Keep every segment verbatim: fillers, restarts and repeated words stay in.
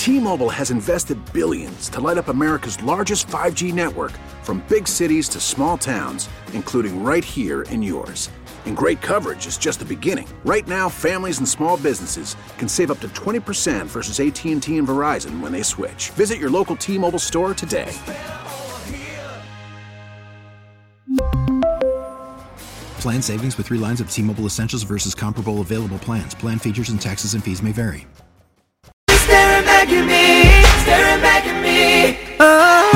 T-Mobile has invested billions to light up America's largest five G network, from big cities to small towns, including right here in yours. And great coverage is just the beginning. Right now, families and small businesses can save up to twenty percent versus A T and T and Verizon when they switch. Visit your local T-Mobile store today. Plan savings with three lines of T-Mobile Essentials versus comparable available plans. Plan features and taxes and fees may vary. Staring back at me, staring back at me. Oh.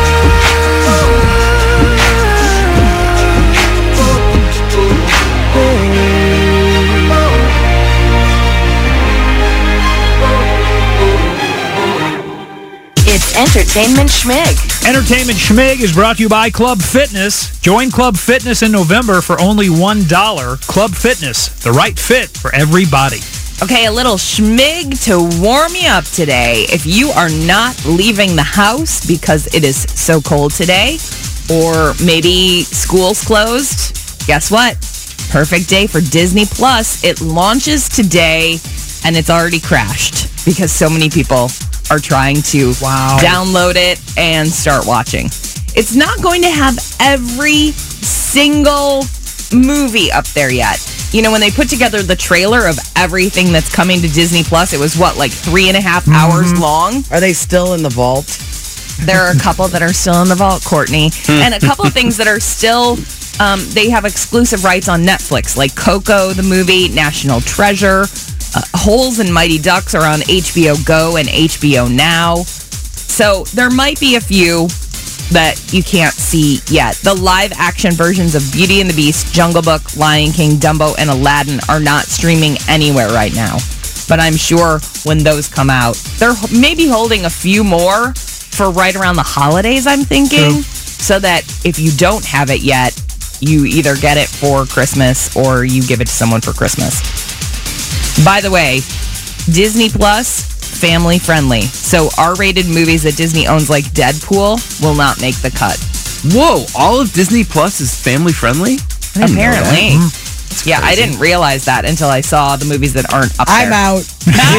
It's Entertainment Schmig. Entertainment Schmig is brought to you by Club Fitness. Join Club Fitness in November for only one dollar. Club Fitness, the right fit for everybody. Okay, a little schmig to warm you up today. If you are not leaving the house because it is so cold today, or maybe school's closed, guess what? Perfect day for Disney Plus. It launches today, and it's already crashed because so many people are trying to wow. download it and start watching. It's not going to have every single movie up there yet. You know, when they put together the trailer of everything that's coming to Disney Plus, it was, what, like three and a half mm-hmm. hours long? Are they still in the vault? There are a couple that are still in the vault, Courtney. And a couple of things that are still, um, they have exclusive rights on Netflix, like Coco, the movie, National Treasure. Uh, Holes and Mighty Ducks are on H B O Go and H B O Now. So there might be a few that you can't see yet. The live-action versions of Beauty and the Beast, Jungle Book, Lion King, Dumbo, and Aladdin are not streaming anywhere right now. But I'm sure when those come out, they're maybe holding a few more for right around the holidays, I'm thinking, True. So that if you don't have it yet, you either get it for Christmas or you give it to someone for Christmas. By the way, Disney Plus, family friendly. So R-rated movies that Disney owns, like Deadpool, will not make the cut. Whoa, all of Disney Plus is family friendly? Apparently. Yeah, I didn't realize that until I saw the movies that aren't up I'm there. out.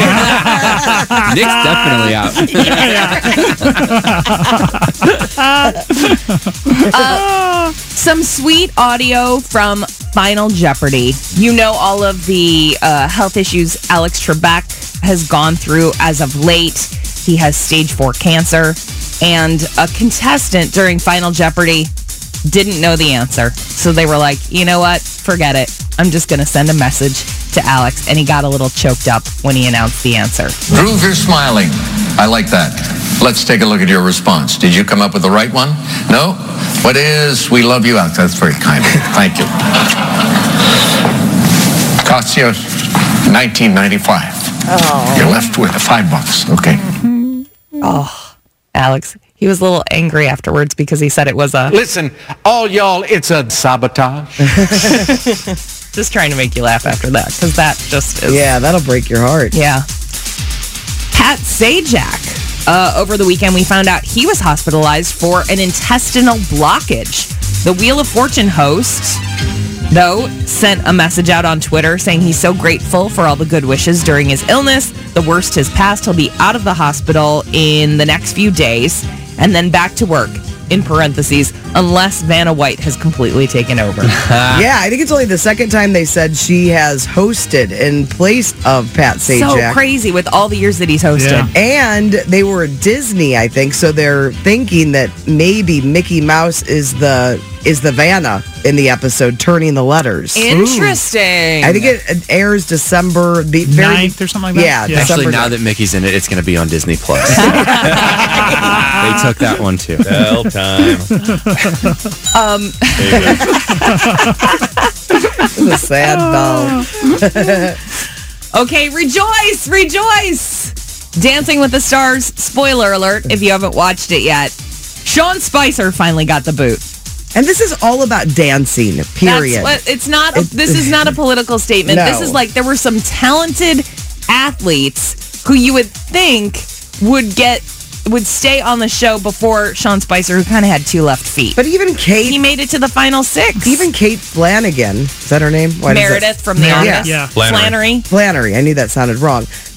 Nick's definitely out. uh, some sweet audio from Final Jeopardy. You know all of the uh, health issues Alex Trebek has gone through as of late. He has stage four cancer. And a contestant during Final Jeopardy didn't know the answer. So they were like, you know what? Forget it. I'm just going to send a message to Alex. And he got a little choked up when he announced the answer. Groove, you're smiling. I like that. Let's take a look at your response. Did you come up with the right one? No? What is we love you, Alex? That's very kind of you. Thank you. Costs you nineteen ninety-five. Oh. You're left with five bucks. Okay. Mm-hmm. Oh, Alex. He was a little angry afterwards because he said it was a... Listen, all y'all, it's a sabotage. Just trying to make you laugh after that, because that just is... Yeah, that'll break your heart. Yeah. Pat Sajak. Uh, over the weekend, we found out he was hospitalized for an intestinal blockage. The Wheel of Fortune host, though, sent a message out on Twitter saying he's so grateful for all the good wishes during his illness. The worst has passed. He'll be out of the hospital in the next few days and then back to work, in parentheses, unless Vanna White has completely taken over. Yeah, I think it's only the second time they said she has hosted in place of Pat Sajak. So crazy with all the years that he's hosted. Yeah. And they were at Disney, I think, so they're thinking that maybe Mickey Mouse is the is the Vanna in the episode, turning the letters. Interesting. Ooh. I think it airs December the very, ninth or something like that. Yeah, yeah. Actually, December now ninth. that Mickey's in it, it's going to be on Disney Plus. They took that one too. Bell time. Um, the sad bell. Okay, rejoice, rejoice! Dancing with the Stars, spoiler alert if you haven't watched it yet. Sean Spicer finally got the boot. And this is all about dancing, period. That's what, it's not. A, this is not a political statement. No. This is like there were some talented athletes who you would think would get would stay on the show before Sean Spicer, who kind of had two left feet. But even Kate, he made it to the final six. Even Kate Flanagan, is that her name? Why Meredith from The Mer- Office. Yeah. Yeah. Flannery. Flannery. I knew that sounded wrong.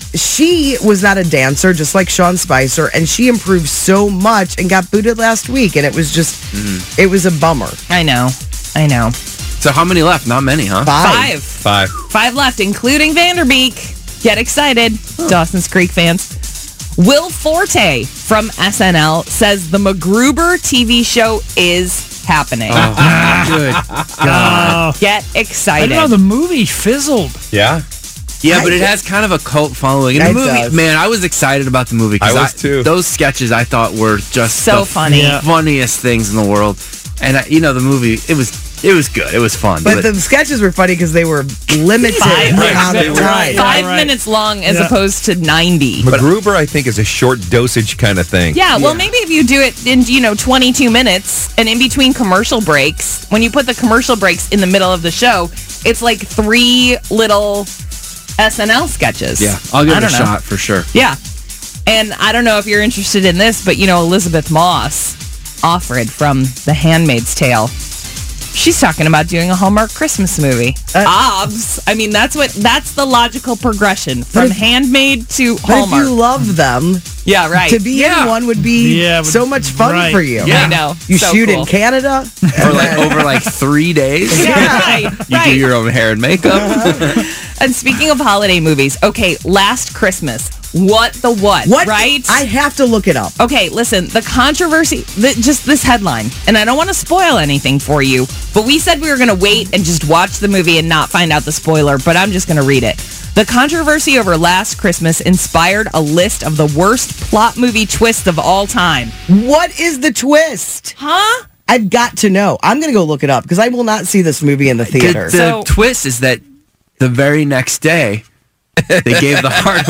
she was not a dancer, just like Sean Spicer, and she improved so much and got booted last week, and it was just, mm-hmm. it was a bummer. I know. I know. So how many left? Not many, huh? Five. Five. Five. Five left, including Vanderbeek. Get excited, huh. Dawson's Creek fans. Will Forte from S N L says the MacGruber T V show is happening. Oh, good God. Get I excited. don't know, the movie fizzled. Yeah. Yeah, but it has kind of a cult following. And the It movie, does. man, I was excited about the movie. 'cause I was too. Those sketches I thought were just So the funny. f- funniest things in the world. And, I, you know, the movie, it was it was good. It was fun. But the sketches were funny because they were limited Five, amount right, of right, time. Five right. minutes long as Yeah. opposed to ninety. MacGruber, I think, is a short dosage kind of thing. Yeah, well, maybe if you do it in, you know, twenty-two minutes and in between commercial breaks, when you put the commercial breaks in the middle of the show, it's like three little S N L sketches. yeah, I'll give I it a don't know. shot for sure. Yeah. And I don't know if you're interested in this, but, you know, Elizabeth Moss, Offred from The Handmaid's Tale, she's talking about doing a Hallmark Christmas movie. Uh, Obs. I mean, that's what that's the logical progression from if- Handmaid to But if Hallmark. you love them, yeah, right. to be Yeah. in one would be Yeah, so much fun right. for you. Yeah. I know. You So shoot cool. in Canada. Or like over like three days. Yeah, right. You right. do your own hair and makeup. And speaking of holiday movies, okay, Last Christmas. What the what? What? Right? I have to look it up. Okay, listen, the controversy, the, just this headline, and I don't want to spoil anything for you, but we said we were going to wait and just watch the movie and not find out the spoiler, but I'm just going to read it. The controversy over Last Christmas inspired a list of the worst plot movie twists of all time. What is the twist? Huh? I've got to know. I'm going to go look it up because I will not see this movie in the The, theater. the So- twist is that the very next day, they gave the heart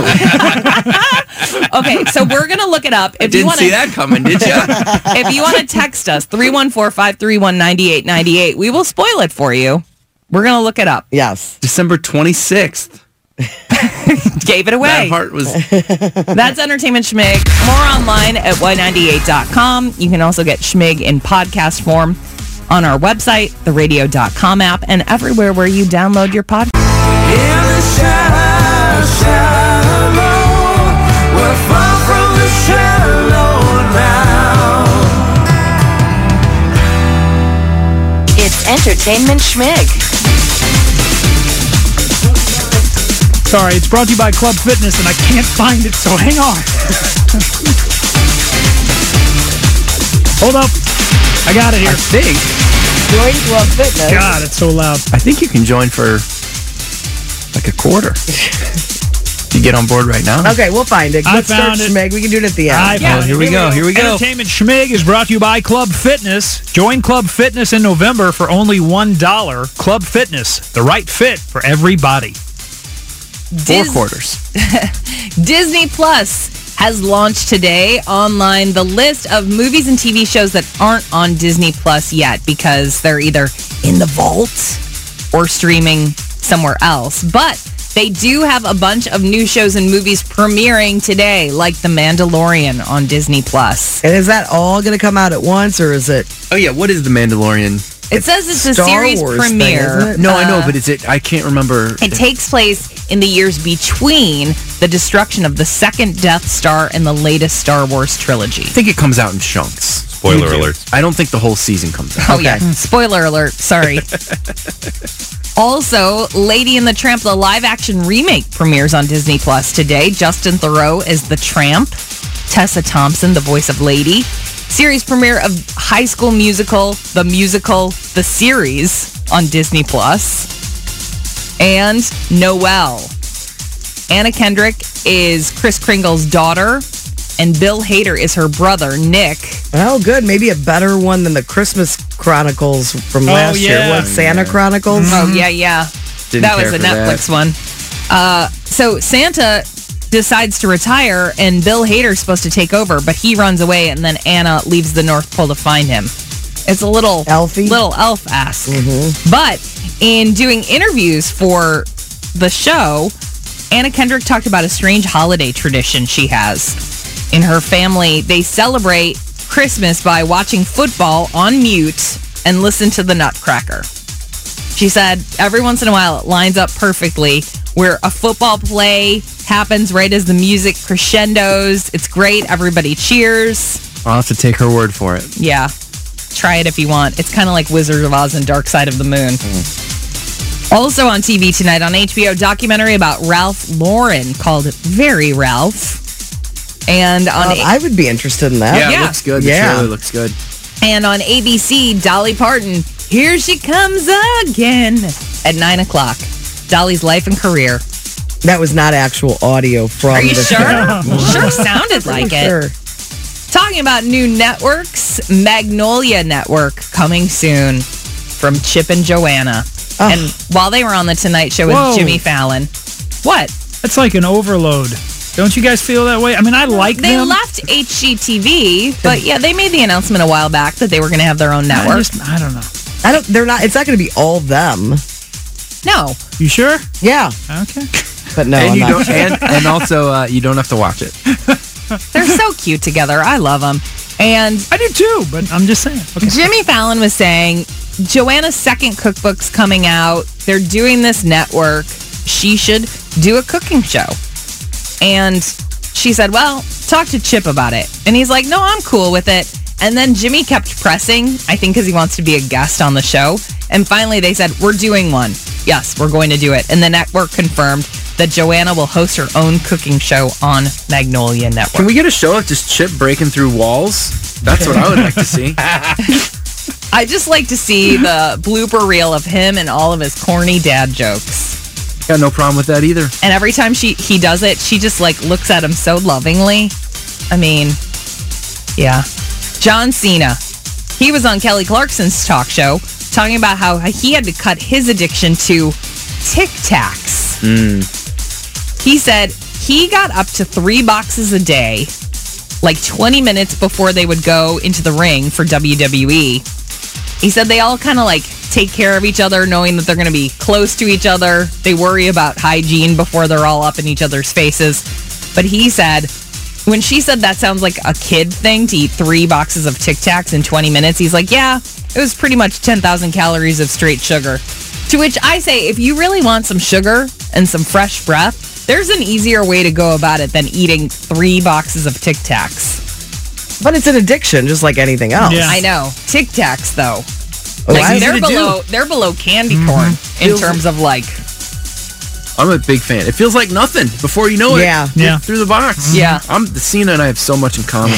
away. Okay, so we're going to look it up. If you Didn't wanna, see that coming, did you? If you want to text us, three one four, five three one, nine eight nine eight, we will spoil it for you. We're going to look it up. yes. December twenty-sixth. Gave it away. That heart was... That's Entertainment Schmig. More online at y ninety-eight dot com. You can also get Schmig in podcast form on our website, the radio dot com app, and everywhere where you download your podcast. In the shallow, shallow, we're far from the shallow now. It's Entertainment Schmig. Sorry, it's brought to you by Club Fitness, and I can't find it, so hang on. Hold up. I got it here. I think... Join Club Fitness. God, it's so loud. I think you can join for like a quarter. You get on board right now. Okay, we'll find it. I Let's start found it. Schmeg. We can do it at the end. I Oh, found here it. we go. Here we go. Entertainment Schmig is brought to you by Club Fitness. Join Club Fitness in November for only one dollar. Club Fitness, the right fit for everybody. Four Dis- quarters. Disney Plus has launched today online the list of movies and T V shows that aren't on Disney Plus yet because they're either in the vault or streaming somewhere else. But they do have a bunch of new shows and movies premiering today, like The Mandalorian on Disney Plus. And is that all going to come out at once, or is it? Oh, yeah. What is The Mandalorian? It says it's a Star series Wars thing, premiere. isn't it? No, I know, Uh, but is it... I can't remember. It takes place in the years between the destruction of the second Death Star and the latest Star Wars trilogy. I think it comes out in chunks. Spoiler alert. I don't think the whole season comes out. Oh, yeah. Spoiler alert. Sorry. Also, Lady and the Tramp, the live-action remake, premieres on Disney Plus today. Justin Theroux is the Tramp. Tessa Thompson, the voice of Lady. Series premiere of High School Musical, the musical, the series on Disney Plus. And Noelle. Anna Kendrick is Kris Kringle's daughter, and Bill Hader is her brother, Nick. Oh, good. Maybe a better one than the Christmas Chronicles from Oh, last year. yeah. What, Santa Chronicles? Oh, yeah, yeah. Didn't that care was a for Netflix that. one. Uh, so Santa decides to retire, and Bill Hader's supposed to take over, but he runs away, and then Anna leaves the North Pole to find him. It's a little Elfy? little elf-esque. But in doing interviews for the show, Anna Kendrick talked about a strange holiday tradition she has. In her family, they celebrate Christmas by watching football on mute and listen to the Nutcracker. She said every once in a while it lines up perfectly where a football play happens right as the music crescendos. It's great. Everybody cheers. I'll have to take her word for it. Yeah. Try it if you want. It's kind of like Wizard of Oz and Dark Side of the Moon. Mm. Also on T V tonight on H B O, documentary about Ralph Lauren called Very Ralph. And on Uh, A- I would be interested in that. Yeah, Yeah. it looks good. The Yeah. trailer looks good. And on A B C, Dolly Parton, Here She Comes Again at nine o'clock. Dolly's life and career. That was not actual audio from Are you the sure? show. Sure sounded like it. Sure. Talking about new networks, Magnolia Network coming soon from Chip and Joanna. Oh. And while they were on the Tonight Show with Whoa. Jimmy Fallon, what? That's like an overload. Don't you guys feel that way? I mean, I like They them. left H G T V, but yeah, they made the announcement a while back that they were going to have their own I, network. just, I don't know. I don't. They're not. It's not going to be all them. No. You sure? Yeah, Okay. but no. and, I'm you not don't, sure. and, and also, uh, you don't have to watch it. They're so cute together. I love them. And I do too, but I'm just saying. Okay. Jimmy Fallon was saying Joanna's second cookbook's coming out. They're doing this network. She should do a cooking show. And she said, well, talk to Chip about it. And he's like, no, I'm cool with it. And then Jimmy kept pressing, I think because he wants to be a guest on the show. And finally they said, we're doing one. Yes, we're going to do it. And the network confirmed that Joanna will host her own cooking show on Magnolia Network. Can we get a show of just Chip breaking through walls? That's what I would like to see. I just like to see the blooper reel of him and all of his corny dad jokes. Got no problem with that either. And every time she he does it, she just like looks at him so lovingly. I mean, yeah. John Cena. He was on Kelly Clarkson's talk show talking about how he had to cut his addiction to Tic Tacs. He said he got up to three boxes a day, like twenty minutes before they would go into the ring for W W E. He said they all kind of like take care of each other, knowing that they're going to be close to each other. They worry about hygiene before they're all up in each other's faces. But he said, when she said that sounds like a kid thing to eat three boxes of Tic Tacs in twenty minutes, he's like, yeah, it was pretty much ten thousand calories of straight sugar. To which I say, if you really want some sugar and some fresh breath, there's an easier way to go about it than eating three boxes of Tic Tacs. But it's an addiction, just like anything else. Yeah. I know. Tic Tacs, though. Oh, Like, I- they're easy to do. below, they're below candy corn in terms of like, I'm a big fan. It feels like nothing before you know it. Yeah. You're Yeah. through the box. Yeah. I'm the Cena and I have so much in common.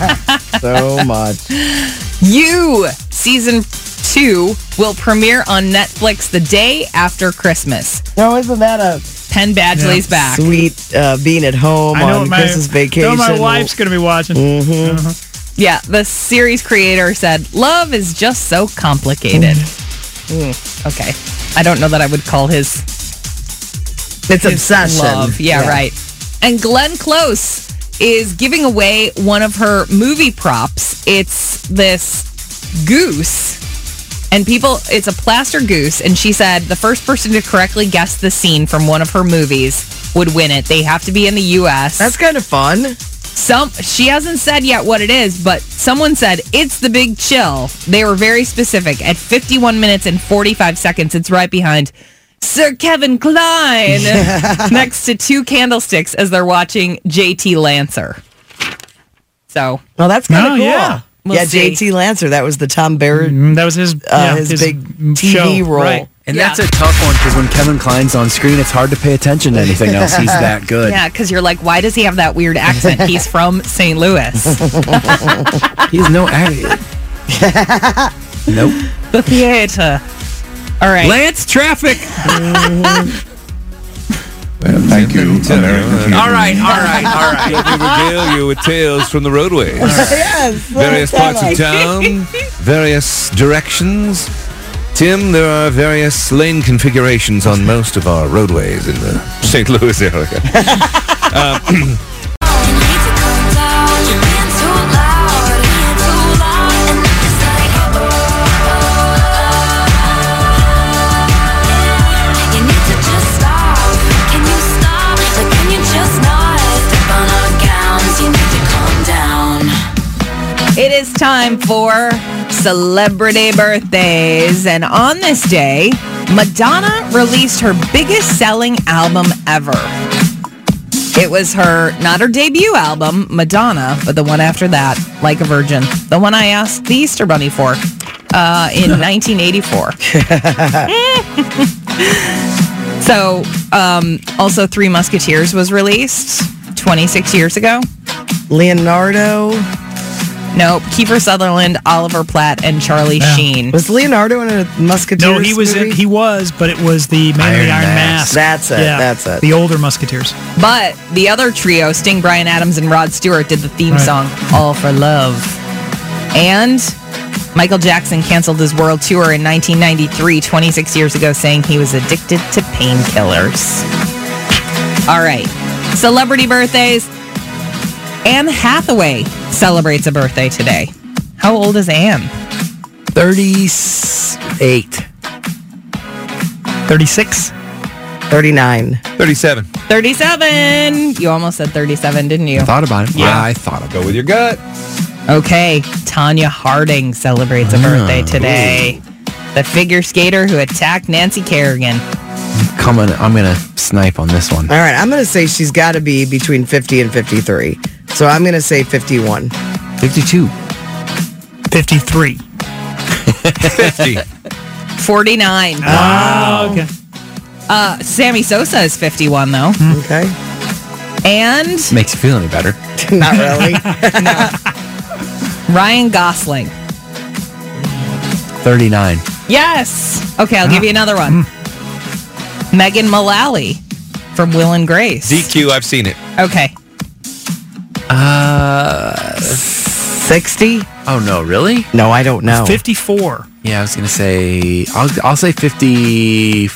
So much. You season two will premiere on Netflix the day after Christmas. No, isn't that a Penn Badgley's back. sweet uh, being at home I know on what my, Christmas vacation? know what my wife's going to be watching. Uh-huh. Yeah, the series creator said, love is just so complicated. Mm, okay. I don't know that I would call his It's obsession. love. Yeah, right. And Glenn Close is giving away one of her movie props. It's this goose. And people, it's a plaster goose. And she said the first person to correctly guess the scene from one of her movies would win it. They have to be in the U S. That's kind of fun. Some she hasn't said yet what it is, but someone said it's The Big Chill. They were very specific. At fifty-one minutes and forty-five seconds, it's right behind Sir Kevin Kline next to two candlesticks as they're watching J T Lancer. So, Well, that's kind of Oh, cool. yeah. We'll yeah, see. J T Lancer. That was the Tom Barrett, Mm, That was his, uh, yeah, his, big T V show. role. Right. And Yeah. that's a tough one because when Kevin Kline's on screen, it's hard to pay attention to anything else. He's that good. yeah, because you're like, why does he have that weird accent? He's from Saint Louis. He's no actor. Nope. The theater. All right. Lance Traffic. Well, thank you, American All right, all right, all right. Let me regale you with tales from the roadways. Yes. Various parts of town, various directions. Tim, there are various lane configurations on most of our roadways in the Saint Louis area. uh, It is time for celebrity birthdays. And on this day, Madonna released her biggest selling album ever. It was her, not her debut album, Madonna, but the one after that, Like a Virgin. The one I asked the Easter Bunny for uh, in nineteen eighty-four. So, um, also Three Musketeers was released twenty-six years ago. Leonardo. Nope. Kiefer Sutherland, Oliver Platt, and Charlie Yeah. Sheen. Was Leonardo in a Musketeers No, he was movie? in, he was, but it was the Man in the Iron Mask. That's it, that's it. The older Musketeers. But the other trio, Sting, Bryan Adams, and Rod Stewart, did the theme Right. song, All for Love. And Michael Jackson canceled his world tour in nineteen ninety-three, twenty-six years ago, saying he was addicted to painkillers. All right. Celebrity birthdays. Anne Hathaway celebrates a birthday today. How old is Anne? thirty-eight. thirty-six. thirty-nine. thirty-seven. thirty-seven. You almost said thirty-seven, didn't you? Thought about it. Yeah. I thought about it. Go with your gut. Okay, Tanya Harding celebrates a birthday today. The figure skater who attacked Nancy Kerrigan. Coming, I'm going to snipe on this one. All right, I'm going to say she's got to be between fifty and fifty-three. So I'm going to say fifty-one. fifty-two. fifty-three. fifty. forty-nine. Oh, okay. Uh, Sammy Sosa is fifty-one, though. Okay. And Makes you feel any better. Not really. Ryan Gosling. thirty-nine. Yes. Okay, I'll give you another one. Megan Mullally from Will and Grace. D Q, I've seen it. Okay. Uh, sixty? Oh, no, really? No, I don't know. fifty-four. Yeah, I was going to say, I'll, I'll say fifty-three.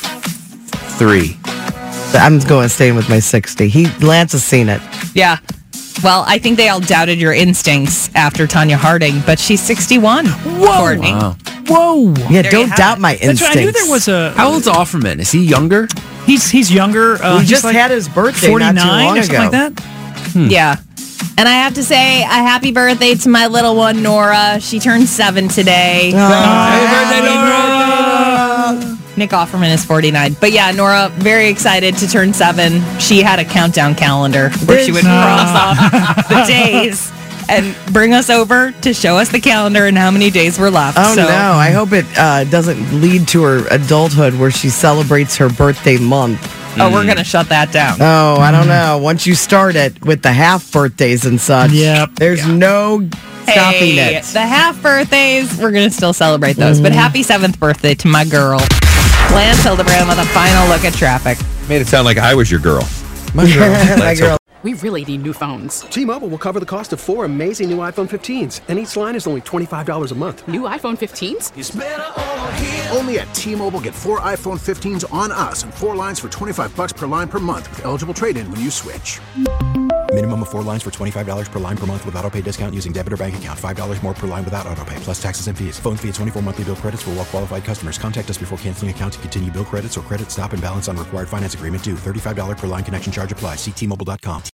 I'm going to stay with my sixty. He Lance has seen it. Yeah. Well, I think they all doubted your instincts after Tanya Harding, but she's sixty-one. Whoa. Courtney. Wow. Whoa. Yeah, There don't you doubt have my That's instincts. right. I knew there was a... How old's Offerman? Is he younger? He's he's younger. Uh, We he's just like had his birthday forty-nine not too long or something ago. like that. Yeah. And I have to say a happy birthday to my little one, Nora. She turned seven today. Happy birthday, Nora! Nick Offerman is forty-nine. But yeah, Nora, very excited to turn seven. She had a countdown calendar where she would cross off the days and bring us over to show us the calendar and how many days were left. Oh, so, no. I hope it uh, doesn't lead to her adulthood where she celebrates her birthday month. Oh, we're going to shut that down. Oh, I don't know. Once you start it with the half birthdays and such, Yep. there's no stopping Hey, it. the half birthdays, we're going to still celebrate those. But happy seventh birthday to my girl. Lance Hildebrand with a final look at traffic. Made it sound like I was your girl. My girl. My girl. We really need new phones. T-Mobile will cover the cost of four amazing new iPhone fifteens, and each line is only twenty-five dollars a month. New iPhone fifteens? Only at T-Mobile, get four iPhone fifteens on us and four lines for twenty-five bucks per line per month with eligible trade-in when you switch. Minimum of four lines for twenty-five dollars per line per month with autopay discount using debit or bank account. five dollars more per line without autopay, plus taxes and fees. Phone fee at twenty-four monthly bill credits for well-qualified customers. Contact us before canceling account to continue bill credits or credit stop and balance on required finance agreement due. thirty-five dollars per line connection charge applies. See T Mobile dot com.